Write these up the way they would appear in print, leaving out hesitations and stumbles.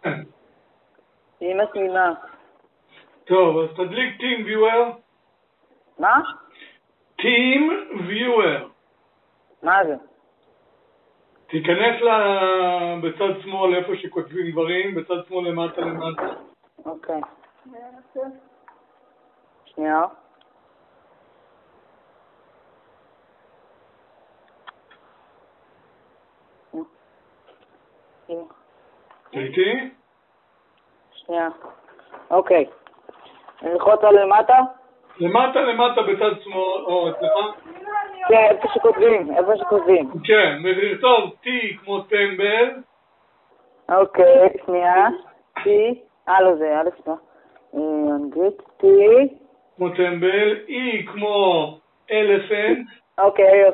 היא מסכימה. טוב, אז תדליק Team Viewer. מה? Team Viewer. מה זה? תיכנס בצד שמאל איפה שכותבים דברים, בצד שמאל למטה. אוקיי. שנייה. איתי? שנייה. אוקיי. נלחוץ על למטה? למטה בצד שמאל, או אצלך? כן, איפה שכותבים. כן, ולכתוב T כמו טמבל. אוקיי, שנייה. T, לא זה, סליחה. אנגלית, T. כמו טמבל, E כמו אלפנט. אוקיי.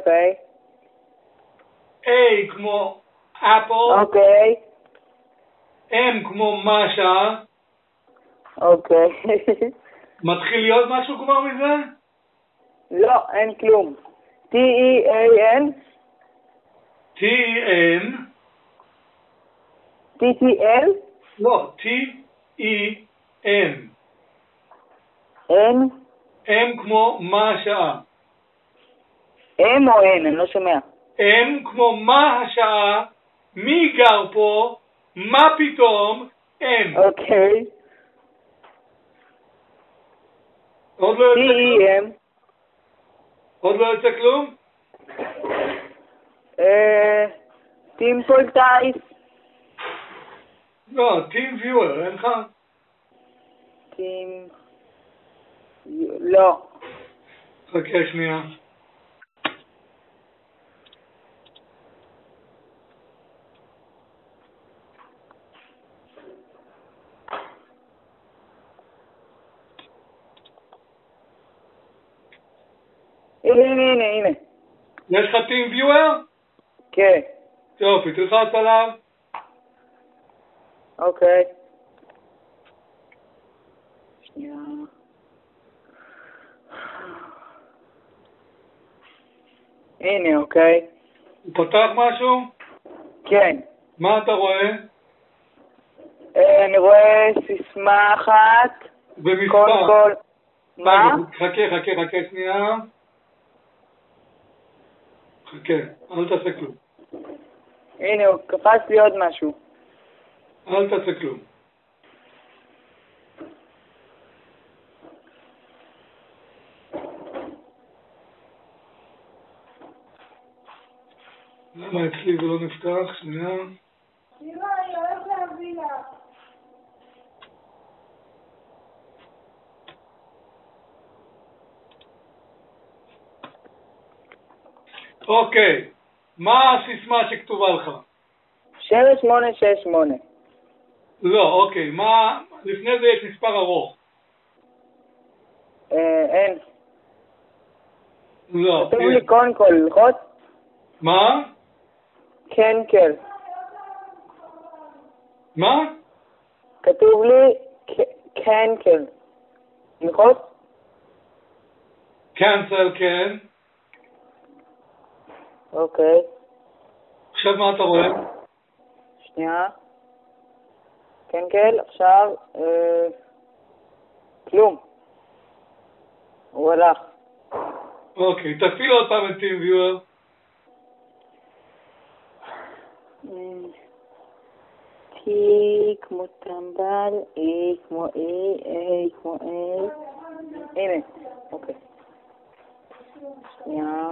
A כמו אפל. אוקיי. M כמו משה. אוקיי. מתחיל להיות משהו כבר מזה? לא, אין כלום. T-E-A-N. T-N. T-T-L. לא, T-E-N. N. M כמו מה השעה. M או N? אני לא שומע. M כמו מה השעה, מי גר פה, מה פתאום, N. אוקיי. עוד לא יוצא כלום? T-E-M. עוד לא יוצא כלום? טימפול טייס. לא, Team Viewer, אין לך? לא. חכה שנייה. הנה. יש לך Team Viewer? כן. יופי, תלחץ עליו. אוקיי. שנייה. הנה, אוקיי. הוא פתח משהו? כן. מה אתה רואה? אני רואה סיסמה אחת. במספר. כל. מה? חכה שנייה. חכה, אל תעשה כלום. הנה, הוא קפץ לי עוד משהו. אל תעשה כלום. למה אצלי זה לא נפתח? שנייה. אני הולך להביא לה. אוקיי, מה הסיסמה שכתובה לך? 7868. לא, אוקיי, מה... לפני זה יש מספר ארוך. אין. לא. כתוב לי קונקול, ללחוץ? מה? קנקל. מה? כתוב לי קנקל. ללחוץ? cancel, כן. אוקיי. עכשיו מה אתה רואה? שנייה. קנקל, עכשיו, כלום. הוא הלך. אוקיי, תפעיל עוד פעם את Team Viewer. T כמו טמבל, E כמו E, A כמו A. הנה, אוקיי. שנייה.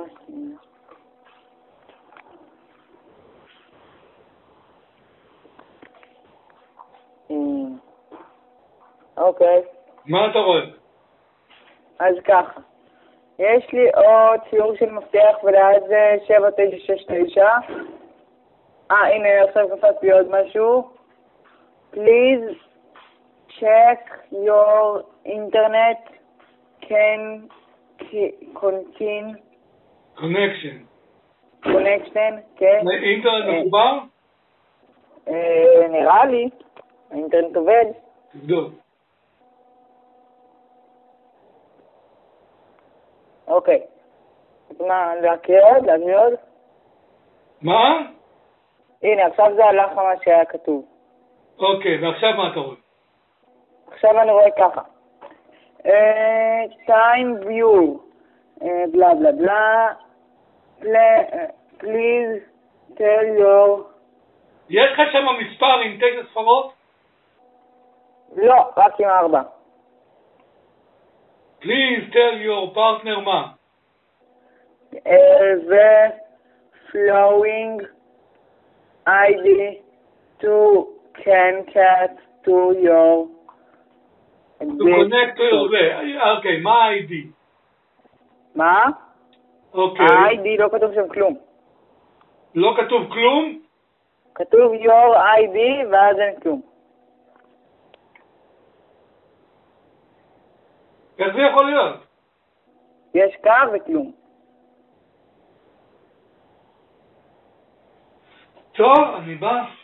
אוקיי. מה אתה רואה? אז ככה. יש לי עוד ציור של מפתח וליד זה 7969. הנה, עכשיו קפץ לי עוד משהו. Please check your internet can contain connection, כן. אינטרנט מחובר? נראה לי. האינטרנט עובד. תבדוק. אוקיי. אז מה, להקריא עוד? מה? הנה, עכשיו זה הלך מה שהיה כתוב. אוקיי, ועכשיו מה אתה רואה? עכשיו אני רואה ככה. time view, בלה בלה בלה, please tell your... יש לך שם מספר עם 9 ספרות? לא, רק עם 4. Please tell your partner מה? The flowing ID to CanCat to your... To connect to your way. אוקיי, מה ה-ID? מה? אוקיי. ה-ID לא כתוב שם כלום. לא כתוב כלום? כתוב your ID ואז אין כלום. איך זה יכול להיות? יש קו וכלום. טוב, אני בא.